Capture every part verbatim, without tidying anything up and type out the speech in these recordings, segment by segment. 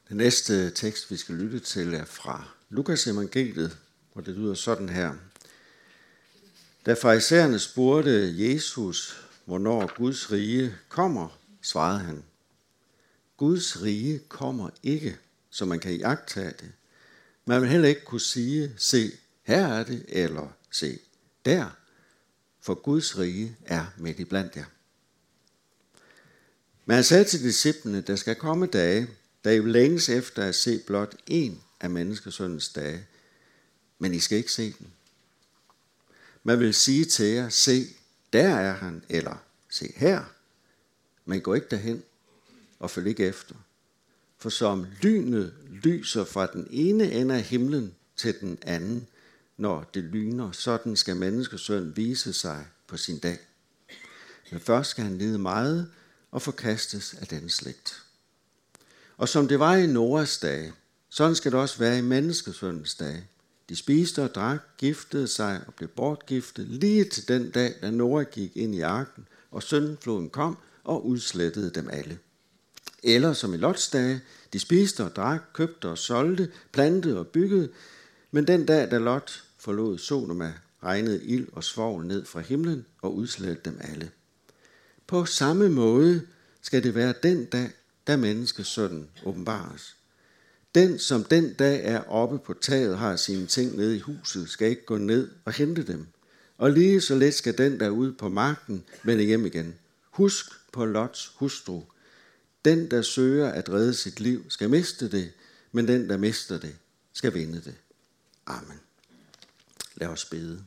Den næste tekst, vi skal lytte til, er fra Lukas evangeliet, og det lyder sådan her. Da farisæerne spurgte Jesus, hvornår Guds rige kommer, svarede han: Guds rige kommer ikke, så man kan iagttage det. Man vil heller ikke kunne sige, se, her er det, eller se, der, for Guds rige er midt iblandt jer. Men han sagde til disciplene, der skal komme dage, da I vil længes efter at se blot en af menneskesøndens dage, men I skal ikke se den. Man vil sige til jer, se, der er han, eller se her, men gå ikke derhen og følg ikke efter. For som lynet lyser fra den ene ende af himlen til den anden, når det lyner, sådan skal menneskesøn vise sig på sin dag. Men først skal han lide meget og forkastes af den slægt. Og som det var i Noas dage, sådan skal det også være i menneskesøndens dage. De spiste og drak, giftede sig og blev bortgiftet lige til den dag, da Noah gik ind i arken, og syndfloden kom og udslettede dem alle. Eller som i Lots dage, de spiste og drak, købte og solgte, plantede og byggede, men den dag, da Lot forlod Sodoma, regnede ild og svovl ned fra himlen og udslettede dem alle. På samme måde skal det være den dag, da menneskesønnen åbenbares. Den, som den dag er oppe på taget, har sine ting nede i huset, skal ikke gå ned og hente dem. Og lige så let skal den, der er ude på marken, vende hjem igen. Husk på Lots hustru. Den, der søger at redde sit liv, skal miste det, men den, der mister det, skal vinde det. Amen. Lad os bede.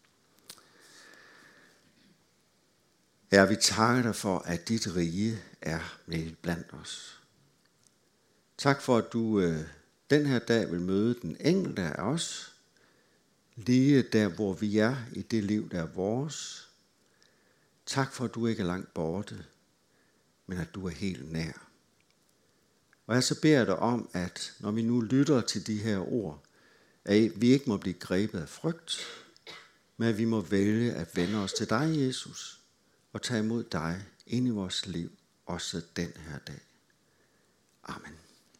Herre, vi takker dig for, at dit rige er med blandt os. Tak for, at du øh, den her dag vil møde den enkelte af os, lige der, hvor vi er i det liv, der er vores. Tak for, at du ikke er langt borte, men at du er helt nær. Og jeg så beder jeg dig om, at når vi nu lytter til de her ord, at vi ikke må blive grebet af frygt, men at vi må vælge at vende os til dig, Jesus, og tage imod dig ind i vores liv, også den her dag. Amen.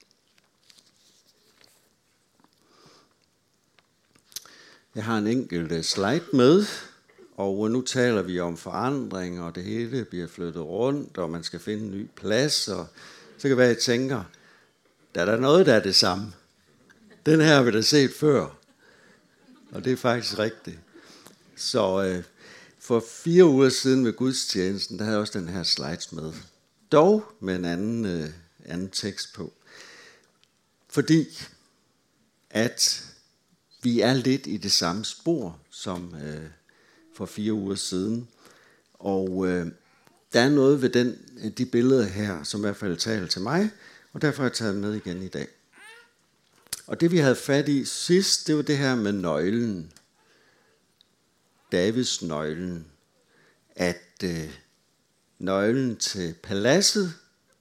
Jeg har en enkelt slide med, og nu taler vi om forandring, og det hele bliver flyttet rundt, og man skal finde en ny plads, og så kan det være, at jeg tænker, der er der noget, der er det samme. Den her har vi da set før, og det er faktisk rigtigt. Så øh, for fire uger siden ved gudstjenesten, der havde jeg også den her slides med, dog med en anden, øh, anden tekst på. Fordi at vi er lidt i det samme spor som øh, for fire uger siden. Og øh, der er noget ved den, de billeder her, som i hvert fald taler til mig, og derfor har jeg taget med igen i dag. Og det vi havde fat i sidst, det var det her med nøglen. Davids nøglen. At øh, nøglen til paladset,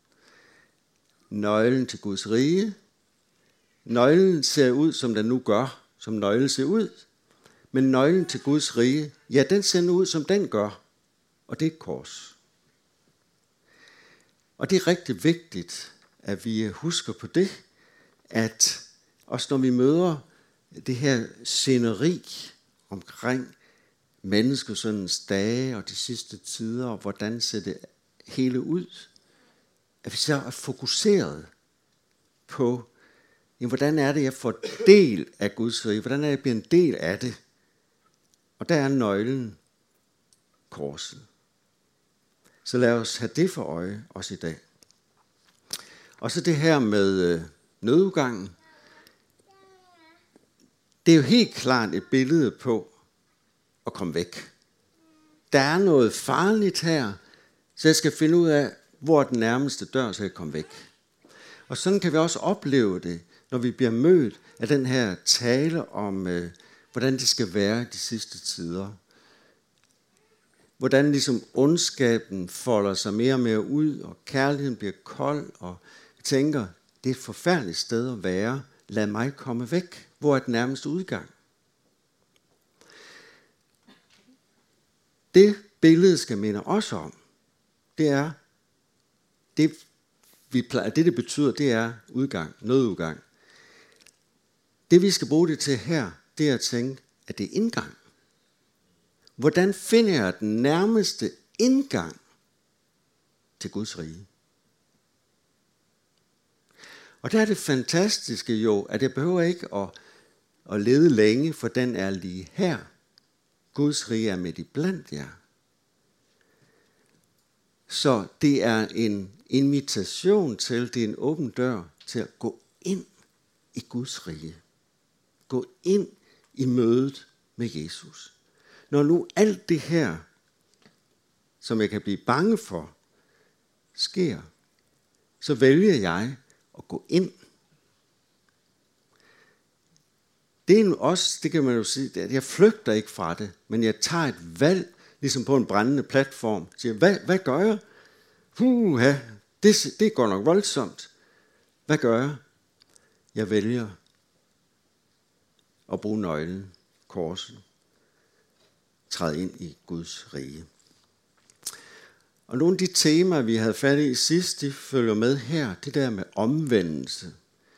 nøglen til Guds rige, nøglen ser ud, som den nu gør, som nøglen ser ud. Men nøglen til Guds rige, ja, den ser nu ud, som den gør. Og det er et kors. Og det er rigtig vigtigt, at vi husker på det, at også når vi møder det her sceneri omkring menneskesøndens dage og de sidste tider, og hvordan ser det hele ud, at vi så er fokuseret på, jamen, hvordan er det, jeg får del af Guds rige? Hvordan er det, jeg bliver en del af det? Og der er nøglen korset. Så lad os have det for øje også i dag. Og så det her med øh, nødudgangen. Det er jo helt klart et billede på at komme væk. Der er noget farligt her, så jeg skal finde ud af, hvor er den nærmeste dør, så jeg kan komme væk. Og sådan kan vi også opleve det, når vi bliver mødt af den her tale om, øh, hvordan det skal være de sidste tider. Hvordan ligesom ondskaben folder sig mere og mere ud, og kærligheden bliver kold, og jeg tænker, det er et forfærdeligt sted at være. Lad mig komme væk. Hvor er den nærmeste udgang? Det billede skal minde os om, det er, det vi plejer, det, det betyder, det er udgang, nødudgang. Det, vi skal bruge det til her, det er at tænke, at det er indgang. Hvordan finder jeg den nærmeste indgang til Guds rige? Og der er det fantastiske jo, at jeg behøver ikke at, at lede længe, for den er lige her. Guds rige er midt i blandt jer. Så det er en invitation til, det er en åben dør til at gå ind i Guds rige. Gå ind i mødet med Jesus. Når nu alt det her, som jeg kan blive bange for, sker, så vælger jeg at gå ind. Det er også, det kan man jo sige, at jeg flygter ikke fra det, men jeg tager et valg, ligesom på en brændende platform. Siger, hvad, hvad gør jeg? Puha, det, det går nok voldsomt. Hvad gør jeg? Jeg vælger at bruge nøglen, korset, træde ind i Guds rige. Og nogle af de temaer, vi havde fat i sidst, de følger med her. Det der med omvendelse.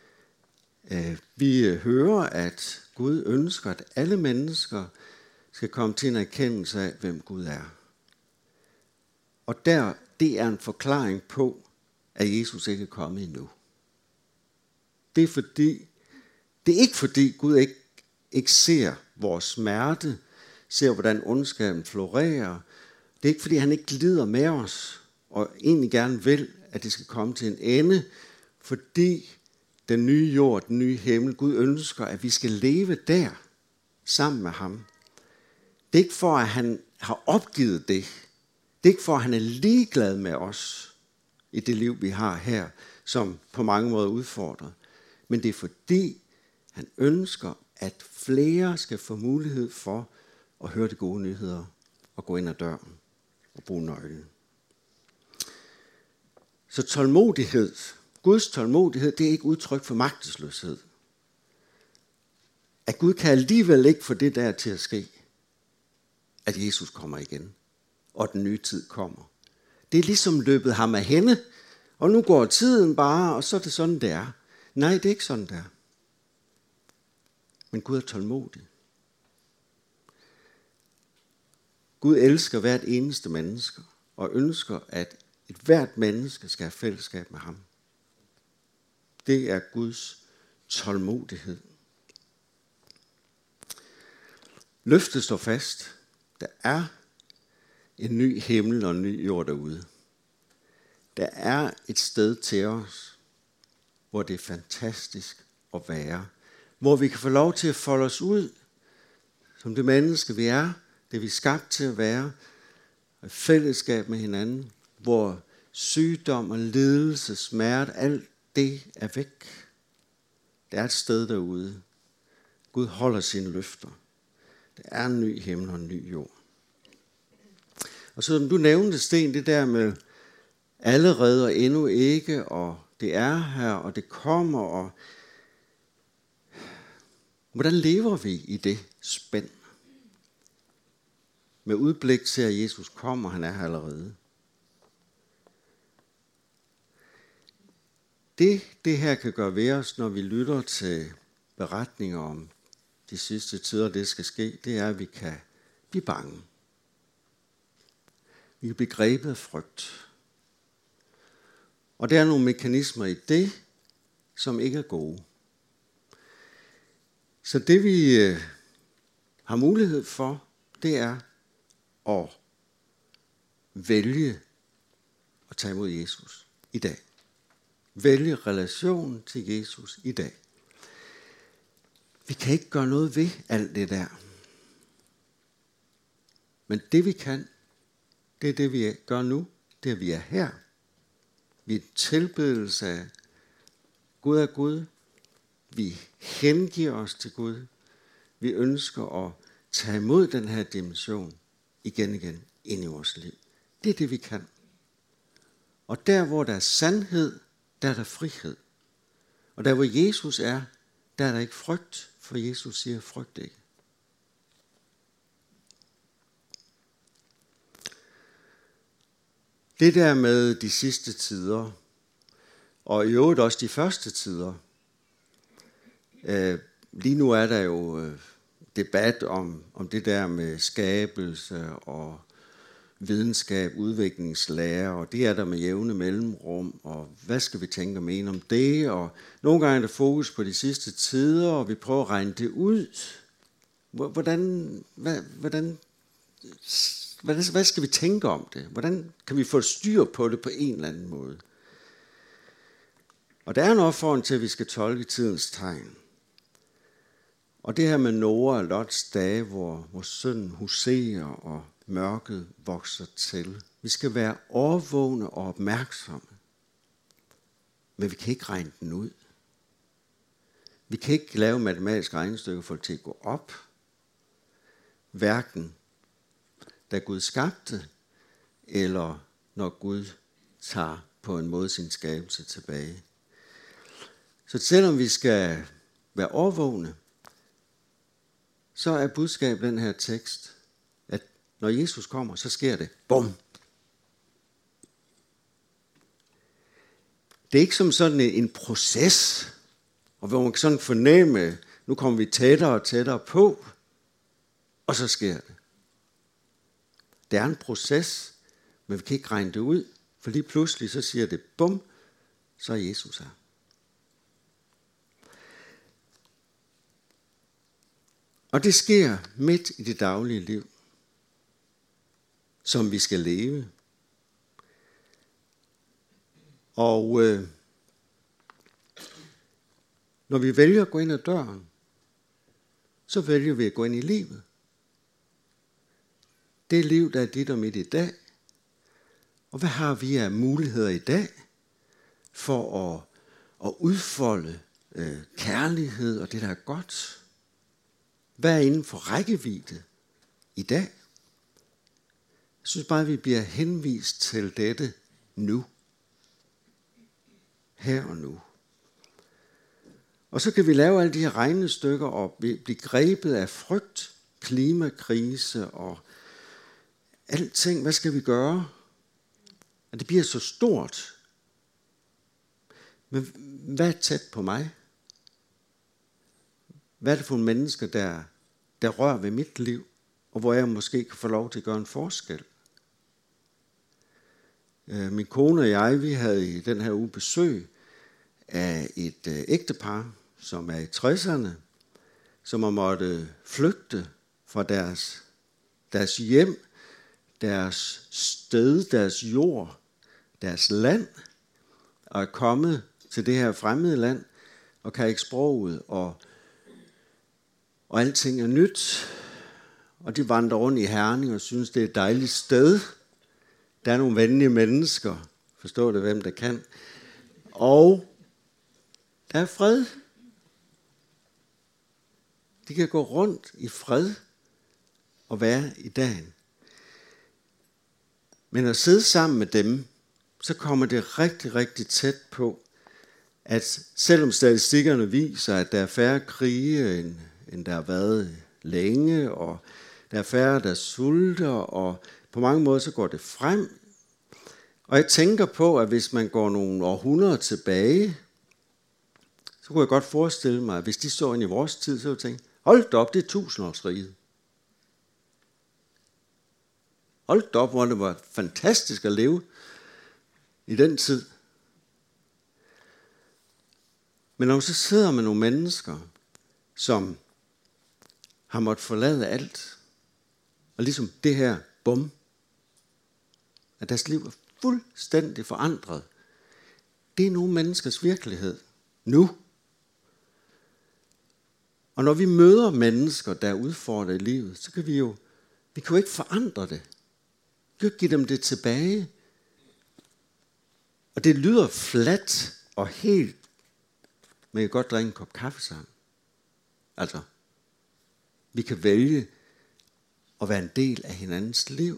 Vi hører, at Gud ønsker, at alle mennesker skal komme til en erkendelse af, hvem Gud er. Og der, det er en forklaring på, at Jesus ikke er kommet endnu. Det er fordi, det er ikke fordi Gud ikke, ikke ser vores smerte, ser hvordan ondskaben florerer. Det er ikke fordi han ikke lider med os, og egentlig gerne vil, at det skal komme til en ende, fordi den nye jord, den nye himmel, Gud ønsker, at vi skal leve der, sammen med ham. Det er ikke for, at han har opgivet det. Det er ikke for, at han er ligeglad med os i det liv, vi har her, som på mange måder udfordrer. Men det er fordi, han ønsker, at flere skal få mulighed for at høre de gode nyheder og gå ind ad døren og bruge nøglen. Så tålmodighed, Guds tålmodighed, det er ikke udtryk for magtesløshed. At Gud kan alligevel ikke få det der til at ske, at Jesus kommer igen, og den nye tid kommer. Det er ligesom løbet ham af hænde, og nu går tiden bare, og så er det sådan, det er. Nej, det er ikke sådan, det er. Men Gud er tålmodig. Gud elsker hvert eneste menneske, og ønsker, at et hvert menneske skal have fællesskab med ham. Det er Guds tålmodighed. Løftet står fast. Der er en ny himmel og en ny jord derude. Der er et sted til os, hvor det er fantastisk at være. Hvor vi kan få lov til at folde os ud, som det menneske vi er, det vi er skabt til at være, og fællesskab med hinanden, hvor sygdom og lidelse, smerte, alt det er væk. Der er et sted derude. Gud holder sine løfter. Der er en ny himmel og en ny jord. Og så som du nævnte, Sten, det der med allerede og endnu ikke, og det er her, og det kommer, og hvordan lever vi i det spænd? Med udblik til, at Jesus kommer, han er her allerede. Det, det her kan gøre ved os, når vi lytter til beretninger om de sidste tider, det skal ske, det er, at vi kan blive bange. Vi kan blive grebet af frygt. Og der er nogle mekanismer i det, som ikke er gode. Så det vi har mulighed for, det er at vælge at tage imod Jesus i dag. Vælge relation til Jesus i dag. Vi kan ikke gøre noget ved alt det der. Men det vi kan, det er det vi gør nu. Det er, at vi er her. Vi er tilbedelse af Gud er Gud. Vi hengiver os til Gud. Vi ønsker at tage imod den her dimension igen igen ind i vores liv. Det er det vi kan. Og der hvor der er sandhed, der er der frihed. Og der hvor Jesus er, der er der ikke frygt, for Jesus siger, frygt ikke. Det der med de sidste tider, Og i øvrigt også de første tider. Øh, lige nu er der jo øh, debat om, om det der med skabelse og videnskab, udviklingslære, og det er der med jævne mellemrum, og hvad skal vi tænke og mene om det, og nogle gange er der fokus på de sidste tider, og vi prøver at regne det ud. Hvordan, hvad, hvordan, hvad, hvad skal vi tænke om det? Hvordan kan vi få styr på det på en eller anden måde? Og der er en opfordring til, at vi skal tolke tidens tegn. Og det her med Noah og Lots dage, hvor, hvor synden huserer og mørket vokser til. Vi skal være årvågne og opmærksomme. Men vi kan ikke regne den ud. Vi kan ikke lave matematiske regnestykker for det til at gå op. Hverken da Gud skabte, eller når Gud tager på en måde sin skabelse tilbage. Så selvom vi skal være årvågne, så er budskabet den her tekst, at når Jesus kommer, så sker det. Bum! Det er ikke som sådan en proces, og hvor man kan sådan fornemme, nu kommer vi tættere og tættere på, og så sker det. Det er en proces, men vi kan ikke regne det ud, for lige pludselig så siger det bum, så er Jesus her. Og det sker midt i det daglige liv, som vi skal leve. Og øh, når vi vælger at gå ind ad døren, så vælger vi at gå ind i livet. Det liv, der er dit og mit i dag. Og hvad har vi af muligheder i dag for at, at udfolde øh, kærlighed og det, der er godt? Hvad er inden for rækkevidde i dag? Jeg synes bare, at vi bliver henvist til dette nu. Her og nu. Og så kan vi lave alle de her regnestykker og blive grebet af frygt, klimakrise og alting. Hvad skal vi gøre? Og det bliver så stort. Men hvad er tæt på mig? Hvad er det for nogle mennesker, der, der rører ved mit liv, og hvor jeg måske kan få lov til at gøre en forskel? Min kone og jeg, vi havde i den her uge besøg af et øh, ægtepar, som er i tresserne, som har måttet flygte fra deres, deres hjem, deres sted, deres jord, deres land, og er kommet til det her fremmede land, og kan ikke sproget, og, og alting er nyt, og de vandrer rundt i Herning og synes, det er et dejligt sted. Der er nogle venlige mennesker, forstår det, hvem der kan, og der er fred. De kan gå rundt i fred og være i dagen. Men at sidde sammen med dem, så kommer det rigtig, rigtig tæt på, at selvom statistikkerne viser, at der er færre krige, end, end der har været længe, og der er færre, der sulter, og på mange måder så går det frem. Og jeg tænker på, at hvis man går nogle århundreder tilbage, så kunne jeg godt forestille mig, at hvis de så ind i vores tid, så ville jeg tænke, hold da op, det er tusindårsriget. Hold da op, hvor det var fantastisk at leve i den tid. Men når man så sidder med nogle mennesker, som har måttet forlade alt, og ligesom det her bum, at deres liv er fuldstændig forandret. Det er nogle menneskers virkelighed nu. Og når vi møder mennesker, der er udfordret i livet, så kan vi jo, vi kan jo ikke forandre det. Vi kan jo ikke give dem det tilbage. Og det lyder fladt og helt, men jeg kan godt drikke en kop kaffe sammen. Altså, vi kan vælge at være en del af hinandens liv.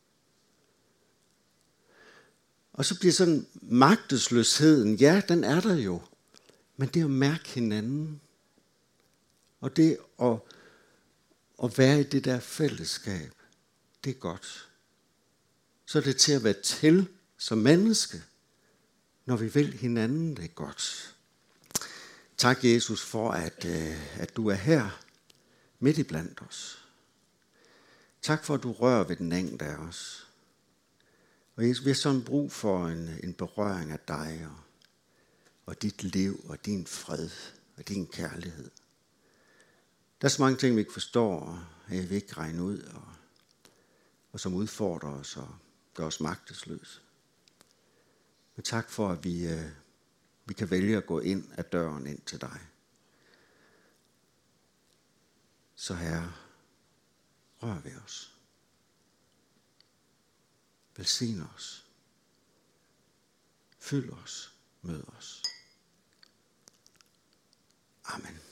Og så bliver sådan magtesløsheden, ja, den er der jo. Men det er at mærke hinanden. Og det at, at være i det der fællesskab, det er godt. Så er det til at være til som menneske. når vi vil hinanden det godt. Tak, Jesus, for at, at du er her midt i blandt os. Tak for, at du rører ved den enkelte af os. Og Jesus, vi har sådan brug for en, en berøring af dig og, og dit liv og din fred og din kærlighed. Der er så mange ting, vi ikke forstår, og jeg vil ikke regne ud, og, og som udfordrer os og gør os magtesløse. Men tak for, at vi, øh, vi kan vælge at gå ind ad døren ind til dig. Så Herre, rør ved os. Velsign os. Fyld os. Mød os. Amen.